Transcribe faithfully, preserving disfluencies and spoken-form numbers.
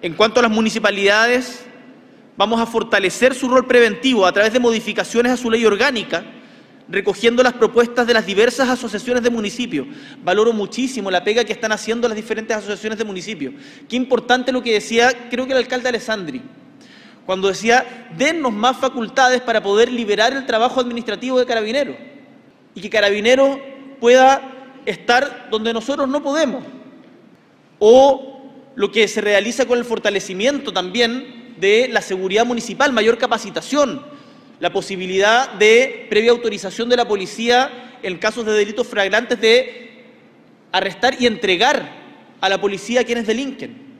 En cuanto a las municipalidades, vamos a fortalecer su rol preventivo a través de modificaciones a su ley orgánica, recogiendo las propuestas de las diversas asociaciones de municipios. Valoro muchísimo la pega que están haciendo las diferentes asociaciones de municipios. Qué importante lo que decía, creo que el alcalde Alessandri, cuando decía, dennos más facultades para poder liberar el trabajo administrativo de Carabineros y que Carabineros pueda estar donde nosotros no podemos. O lo que se realiza con el fortalecimiento también de la seguridad municipal, mayor capacitación, la posibilidad de previa autorización de la policía en casos de delitos flagrantes de arrestar y entregar a la policía a quienes delinquen.